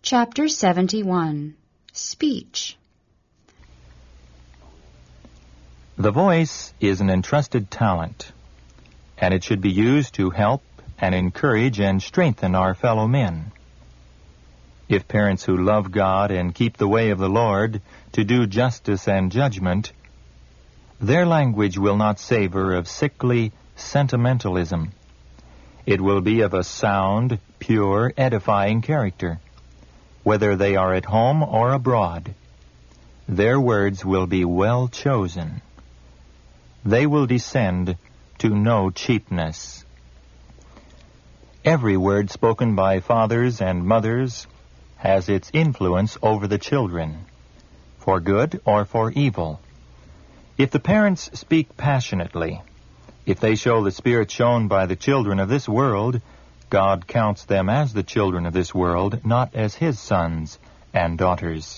Chapter 71. Speech. The voice is an entrusted talent, and it should be used to help and encourage and strengthen our fellow men. If parents who love God and keep the way of the Lord to do justice and judgment, their language will not savor of sickly sentimentalism. It will be of a sound, pure, edifying character, whether they are at home or abroad. Their words will be well chosen. They will descend to no cheapness. Every word spoken by fathers and mothers has its influence over the children, for good or for evil. If the parents speak passionately, if they show the spirit shown by the children of this world, God counts them as the children of this world, not as His sons and daughters.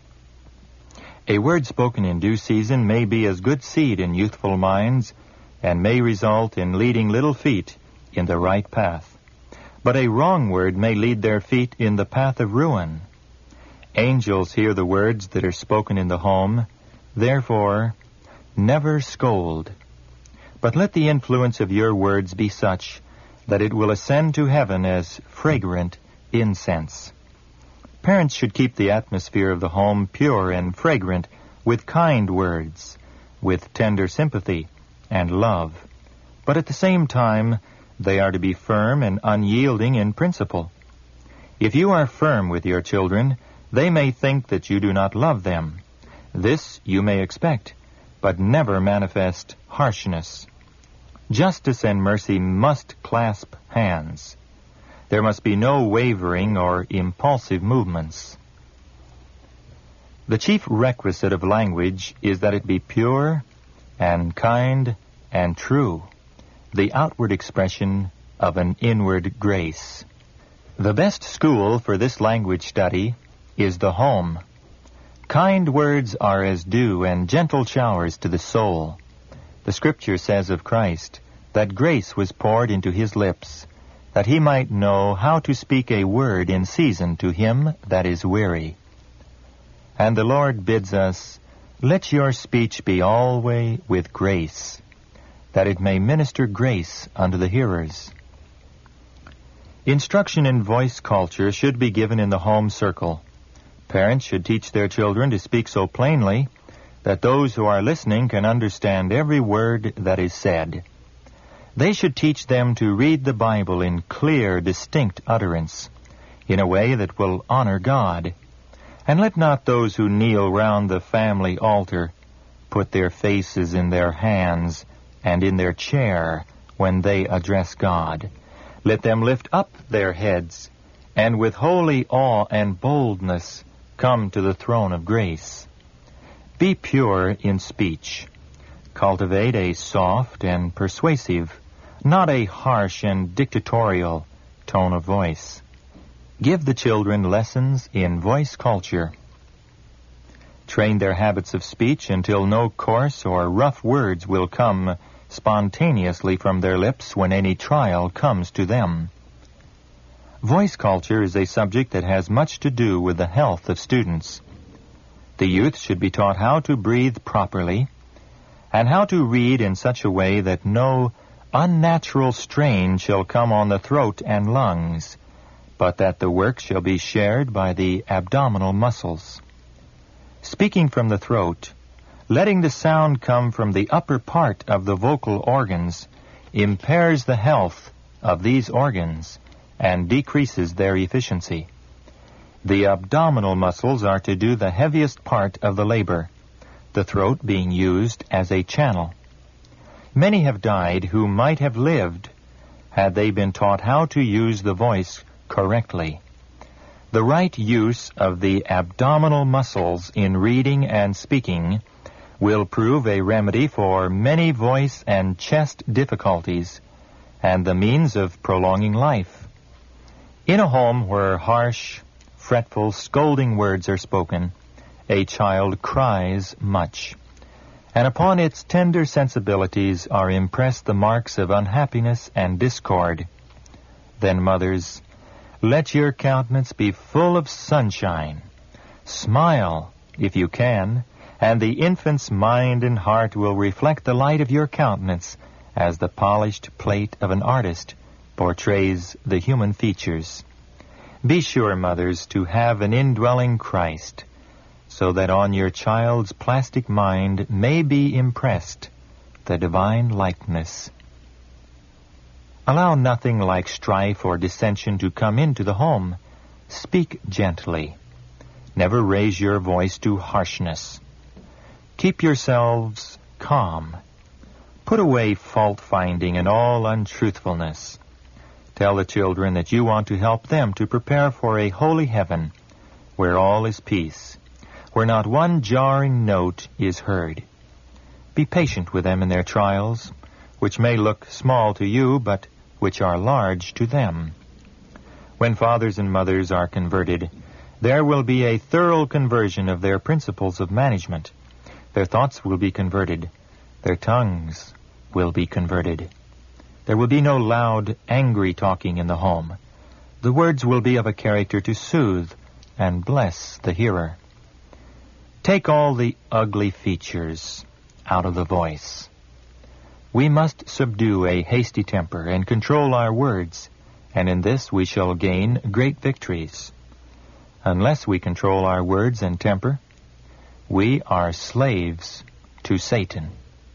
A word spoken in due season may be as good seed in youthful minds and may result in leading little feet in the right path. But a wrong word may lead their feet in the path of ruin. Angels hear the words that are spoken in the home. Therefore, never scold. But let the influence of your words be such that it will ascend to heaven as fragrant incense. Parents should keep the atmosphere of the home pure and fragrant with kind words, with tender sympathy and love. But at the same time, they are to be firm and unyielding in principle. If you are firm with your children, they may think that you do not love them. This you may expect, but never manifest harshness. Justice and mercy must clasp hands. There must be no wavering or impulsive movements. The chief requisite of language is that it be pure and kind and true, the outward expression of an inward grace. The best school for this language study is the home. Kind words are as dew and gentle showers to the soul. The Scripture says of Christ that grace was poured into His lips, that He might know how to speak a word in season to him that is weary. And the Lord bids us, let your speech be always with grace, that it may minister grace unto the hearers. Instruction in voice culture should be given in the home circle. Parents should teach their children to speak so plainly that those who are listening can understand every word that is said. They should teach them to read the Bible in clear, distinct utterance, in a way that will honor God. And let not those who kneel round the family altar put their faces in their hands and in their chair when they address God. Let them lift up their heads, and with holy awe and boldness come to the throne of grace. Be pure in speech. Cultivate a soft and persuasive, not a harsh and dictatorial tone of voice. Give the children lessons in voice culture. Train their habits of speech until no coarse or rough words will come spontaneously from their lips when any trial comes to them. Voice culture is a subject that has much to do with the health of students. The youth should be taught how to breathe properly and how to read in such a way that no unnatural strain shall come on the throat and lungs, but that the work shall be shared by the abdominal muscles. Speaking from the throat, letting the sound come from the upper part of the vocal organs, impairs the health of these organs and decreases their efficiency. The abdominal muscles are to do the heaviest part of the labor, the throat being used as a channel. Many have died who might have lived had they been taught how to use the voice correctly. The right use of the abdominal muscles in reading and speaking will prove a remedy for many voice and chest difficulties and the means of prolonging life. In a home where harsh, fretful, scolding words are spoken, a child cries much, and upon its tender sensibilities are impressed the marks of unhappiness and discord. Then, mothers, Let your countenance be full of sunshine. Smile, if you can, and the infant's mind and heart will reflect the light of your countenance as the polished plate of an artist portrays the human features. Be sure, mothers, to have an indwelling Christ, so that on your child's plastic mind may be impressed the divine likeness. Allow nothing like strife or dissension to come into the home. Speak gently. Never raise your voice to harshness. Keep yourselves calm. Put away fault-finding and all untruthfulness. Tell the children that you want to help them to prepare for a holy heaven where all is peace, where not one jarring note is heard. Be patient with them in their trials, which may look small to you, but which are large to them. When fathers and mothers are converted, there will be a thorough conversion of their principles of management. Their thoughts will be converted. Their tongues will be converted. There will be no loud, angry talking in the home. The words will be of a character to soothe and bless the hearer. Take all the ugly features out of the voice. We must subdue a hasty temper and control our words, and in this we shall gain great victories. Unless we control our words and temper, we are slaves to Satan.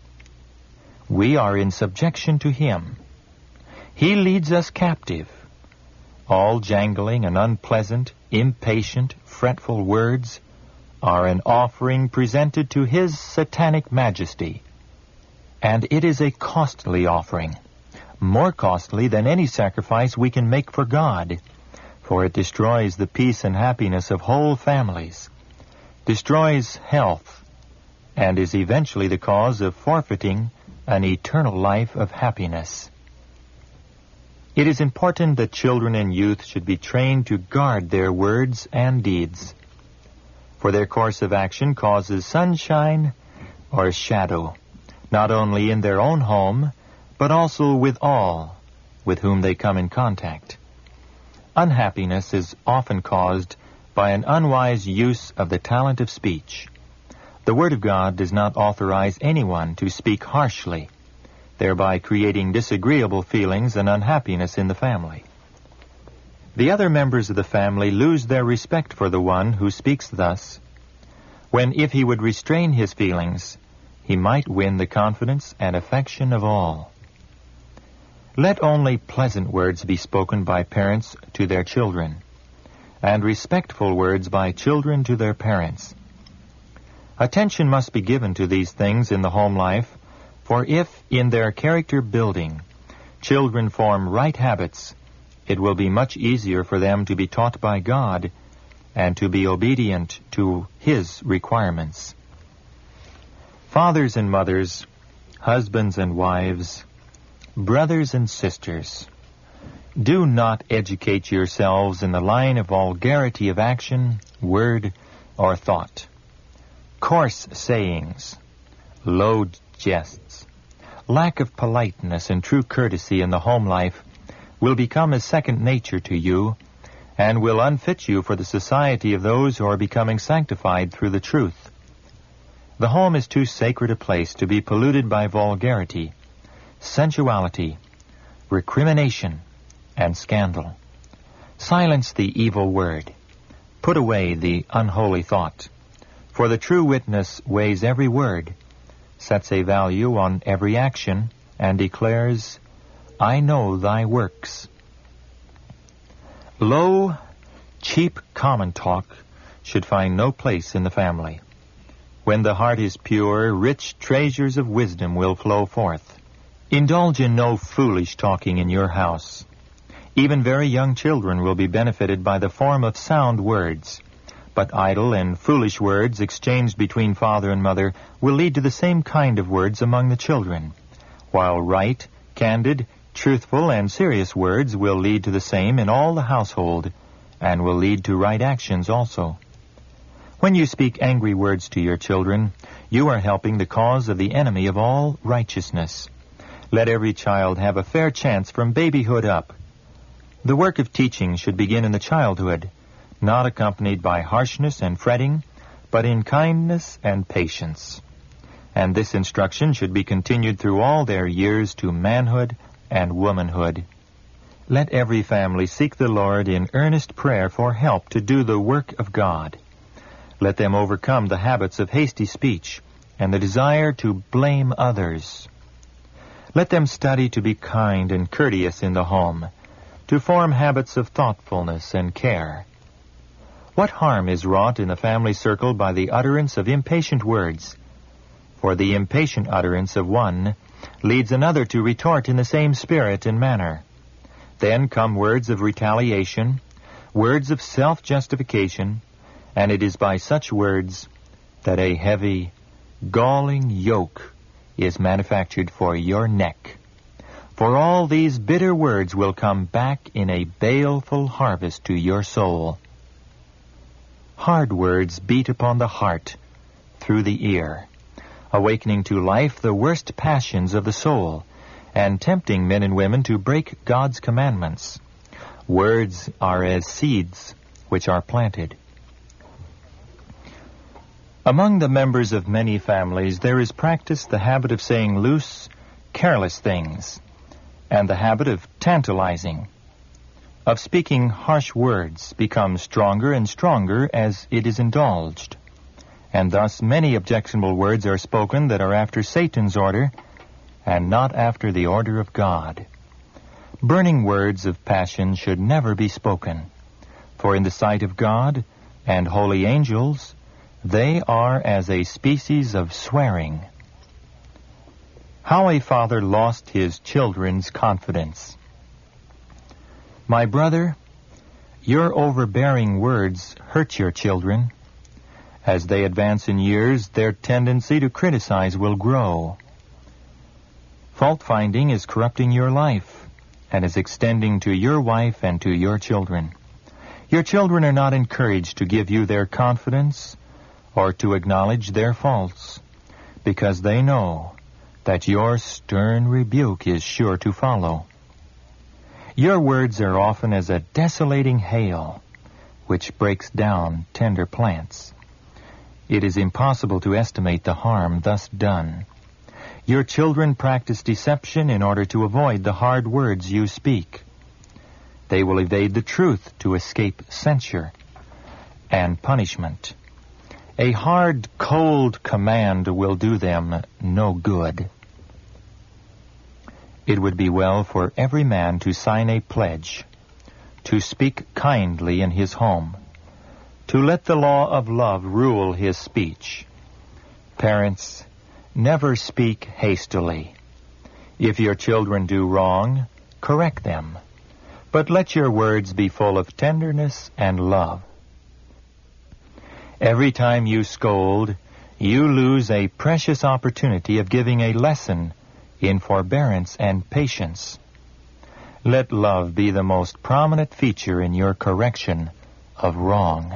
We are in subjection to him. He leads us captive. All jangling and unpleasant, impatient, fretful words are an offering presented to his satanic majesty. And it is a costly offering, more costly than any sacrifice we can make for God, for it destroys the peace and happiness of whole families, destroys health, and is eventually the cause of forfeiting an eternal life of happiness. It is important that children and youth should be trained to guard their words and deeds, for their course of action causes sunshine or shadow, not only in their own home, but also with all with whom they come in contact. Unhappiness is often caused by an unwise use of the talent of speech. The Word of God does not authorize anyone to speak harshly, thereby creating disagreeable feelings and unhappiness in the family. The other members of the family lose their respect for the one who speaks thus, when if he would restrain his feelings, he might win the confidence and affection of all. Let only pleasant words be spoken by parents to their children, and respectful words by children to their parents. Attention must be given to these things in the home life, for if, in their character building, children form right habits, it will be much easier for them to be taught by God and to be obedient to His requirements. Fathers and mothers, husbands and wives, brothers and sisters, do not educate yourselves in the line of vulgarity of action, word, or thought. Coarse sayings, low jests, lack of politeness and true courtesy in the home life will become as second nature to you and will unfit you for the society of those who are becoming sanctified through the truth. The home is too sacred a place to be polluted by vulgarity, sensuality, recrimination, and scandal. Silence the evil word. Put away the unholy thought. For the true witness weighs every word, sets a value on every action, and declares, I know thy works. Low, cheap common talk should find no place in the family. When the heart is pure, rich treasures of wisdom will flow forth. Indulge in no foolish talking in your house. Even very young children will be benefited by the form of sound words, but idle and foolish words exchanged between father and mother will lead to the same kind of words among the children, while right, candid, truthful, and serious words will lead to the same in all the household, and will lead to right actions also. When you speak angry words to your children, you are helping the cause of the enemy of all righteousness. Let every child have a fair chance from babyhood up. The work of teaching should begin in the childhood, not accompanied by harshness and fretting, but in kindness and patience. And this instruction should be continued through all their years to manhood and womanhood. Let every family seek the Lord in earnest prayer for help to do the work of God. Let them overcome the habits of hasty speech and the desire to blame others. Let them study to be kind and courteous in the home, to form habits of thoughtfulness and care. What harm is wrought in the family circle by the utterance of impatient words? For the impatient utterance of one leads another to retort in the same spirit and manner. Then come words of retaliation, words of self-justification, and it is by such words that a heavy, galling yoke is manufactured for your neck. For all these bitter words will come back in a baleful harvest to your soul. Hard words beat upon the heart through the ear, awakening to life the worst passions of the soul, and tempting men and women to break God's commandments. Words are as seeds which are planted. Among the members of many families, there is practiced the habit of saying loose, careless things, and the habit of tantalizing, of speaking harsh words, becomes stronger and stronger as it is indulged. And thus many objectionable words are spoken that are after Satan's order, and not after the order of God. Burning words of passion should never be spoken, for in the sight of God and holy angels, they are as a species of swearing. How a father lost his children's confidence. My brother, your overbearing words hurt your children. As they advance in years, their tendency to criticize will grow. Fault-finding is corrupting your life and is extending to your wife and to your children. Your children are not encouraged to give you their confidence or to acknowledge their faults, because they know that your stern rebuke is sure to follow. Your words are often as a desolating hail, which breaks down tender plants. It is impossible to estimate the harm thus done. Your children practice deception in order to avoid the hard words you speak. They will evade the truth to escape censure and punishment. A hard, cold command will do them no good. It would be well for every man to sign a pledge, to speak kindly in his home, to let the law of love rule his speech. Parents, never speak hastily. If your children do wrong, correct them, but let your words be full of tenderness and love. Every time you scold, you lose a precious opportunity of giving a lesson in forbearance and patience. Let love be the most prominent feature in your correction of wrong.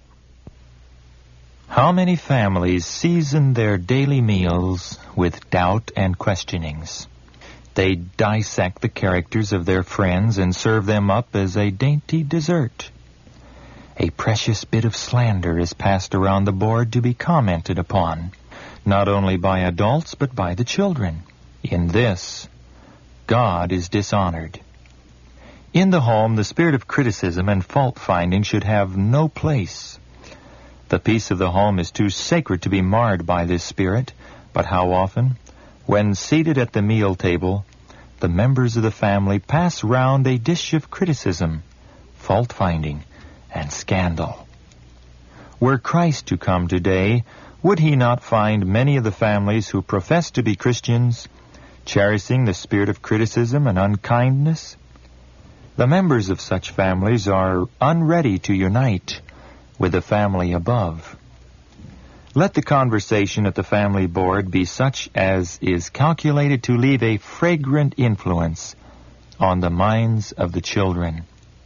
How many families season their daily meals with doubt and questionings? They dissect the characters of their friends and serve them up as a dainty dessert. A precious bit of slander is passed around the board to be commented upon, not only by adults but by the children. In this, God is dishonored. In the home, the spirit of criticism and fault-finding should have no place. The peace of the home is too sacred to be marred by this spirit, but how often, when seated at the meal table, the members of the family pass round a dish of criticism, fault-finding, and scandal. Were Christ to come today, would he not find many of the families who profess to be Christians cherishing the spirit of criticism and unkindness? The members of such families are unready to unite with the family above. Let the conversation at the family board be such as is calculated to leave a fragrant influence on the minds of the children.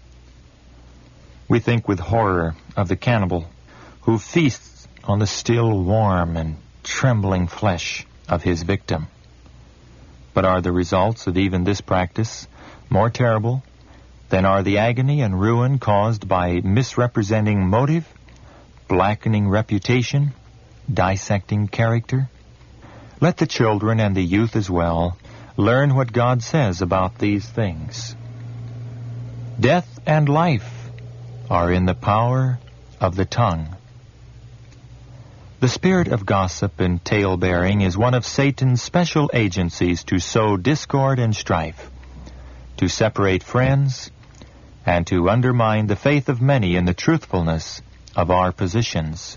We think with horror of the cannibal who feasts on the still warm and trembling flesh of his victim. But are the results of even this practice more terrible than are the agony and ruin caused by misrepresenting motive, blackening reputation, dissecting character. Let the children and the youth as well learn what God says about these things. Death and life are in the power of the tongue. The spirit of gossip and tale-bearing is one of Satan's special agencies to sow discord and strife, to separate friends, and to undermine the faith of many in the truthfulness of our positions.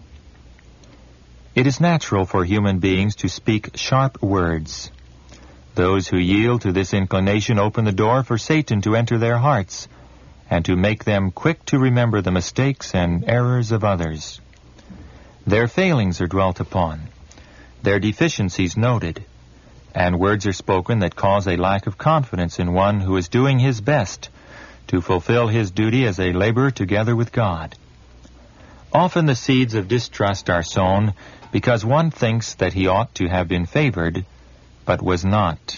It is natural for human beings to speak sharp words. Those who yield to this inclination open the door for Satan to enter their hearts and to make them quick to remember the mistakes and errors of others. Their failings are dwelt upon, their deficiencies noted, and words are spoken that cause a lack of confidence in one who is doing his best to fulfill his duty as a laborer together with God. Often the seeds of distrust are sown because one thinks that he ought to have been favored, but was not.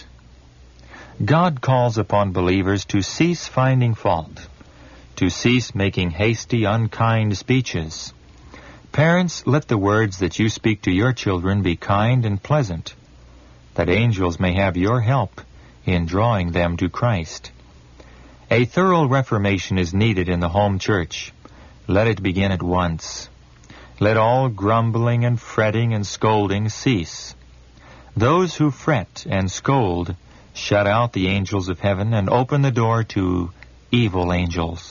God calls upon believers to cease finding fault, to cease making hasty, unkind speeches. Parents, let the words that you speak to your children be kind and pleasant, that angels may have your help in drawing them to Christ. A thorough reformation is needed in the home church. Let it begin at once. Let all grumbling and fretting and scolding cease. Those who fret and scold shut out the angels of heaven and open the door to evil angels.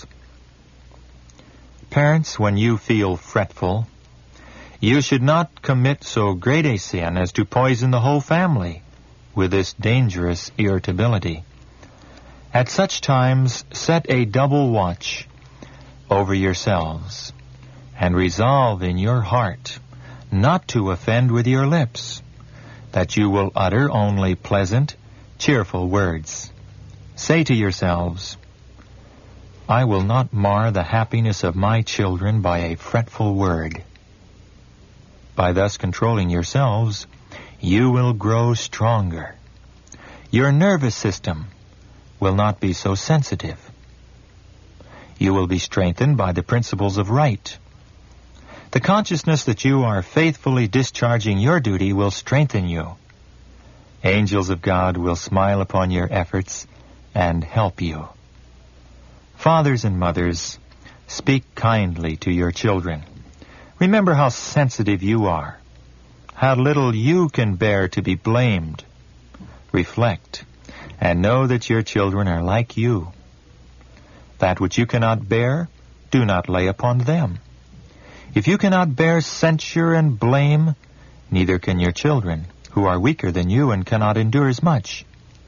Parents, when you feel fretful, you should not commit so great a sin as to poison the whole family with this dangerous irritability. At such times, set a double watch over yourselves, and resolve in your heart not to offend with your lips, that you will utter only pleasant, cheerful words. Say to yourselves, I will not mar the happiness of my children by a fretful word. By thus controlling yourselves, you will grow stronger. Your nervous system will not be so sensitive. You will be strengthened by the principles of right. The consciousness that you are faithfully discharging your duty will strengthen you. Angels of God will smile upon your efforts and help you. Fathers and mothers, speak kindly to your children. Remember how sensitive you are, how little you can bear to be blamed. Reflect, and know that your children are like you. That which you cannot bear, do not lay upon them. If you cannot bear censure and blame, neither can your children, who are weaker than you and cannot endure as much.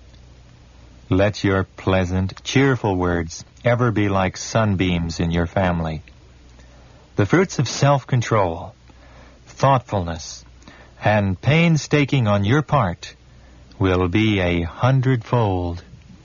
Let your pleasant, cheerful words ever be like sunbeams in your family. The fruits of self-control, thoughtfulness, and painstaking on your part will be 100-fold.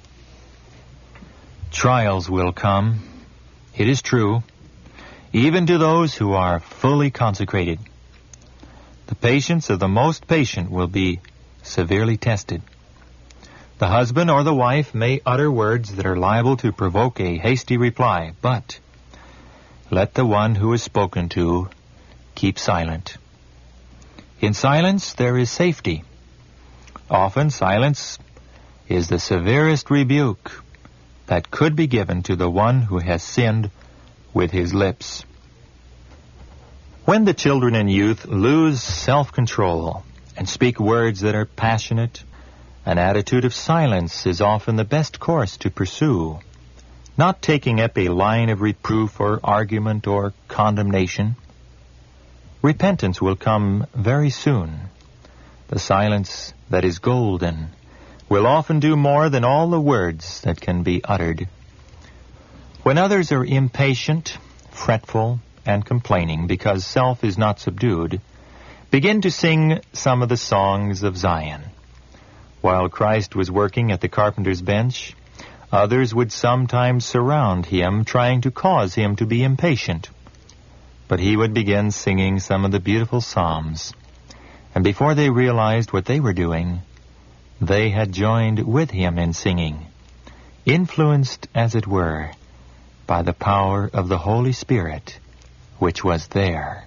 Trials will come, it is true, even to those who are fully consecrated. The patience of the most patient will be severely tested. The husband or the wife may utter words that are liable to provoke a hasty reply, but let the one who is spoken to keep silent. In silence there is safety. Often silence is the severest rebuke that could be given to the one who has sinned with his lips. When the children and youth lose self-control and speak words that are passionate, an attitude of silence is often the best course to pursue, not taking up a line of reproof or argument or condemnation. Repentance will come very soon. The silence that is golden will often do more than all the words that can be uttered. When others are impatient, fretful, and complaining because self is not subdued, begin to sing some of the songs of Zion. While Christ was working at the carpenter's bench, others would sometimes surround him, trying to cause him to be impatient. But he would begin singing some of the beautiful psalms, and before they realized what they were doing, they had joined with him in singing. influenced, as it were, by the power of the Holy Spirit, which was there.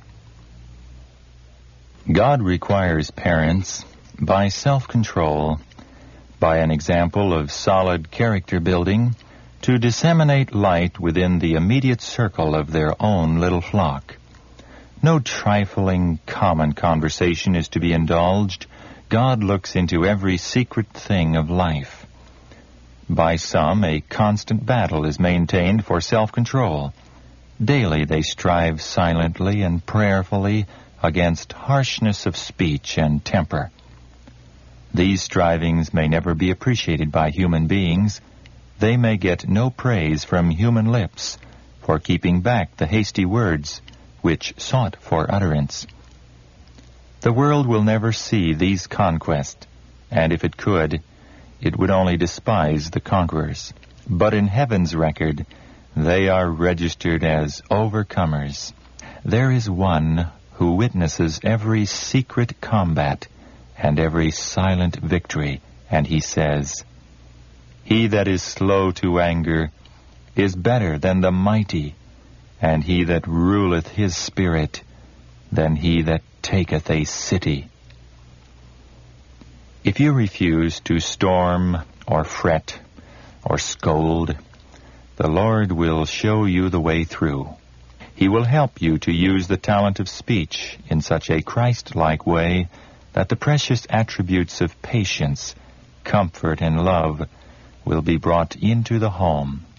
God requires parents, by self-control, by an example of solid character building, to disseminate light within the immediate circle of their own little flock. No trifling, common conversation is to be indulged. God looks into every secret thing of life. By some, a constant battle is maintained for self-control. Daily they strive silently and prayerfully against harshness of speech and temper. These strivings may never be appreciated by human beings. They may get no praise from human lips for keeping back the hasty words which sought for utterance. The world will never see these conquests, and if it could, it would only despise the conquerors. But in heaven's record, they are registered as overcomers. There is one who witnesses every secret combat and every silent victory, and he says, "He that is slow to anger is better than the mighty, and he that ruleth his spirit than he that taketh a city." If you refuse to storm or fret or scold, the Lord will show you the way through. He will help you to use the talent of speech in such a Christ-like way that the precious attributes of patience, comfort, and love will be brought into the home.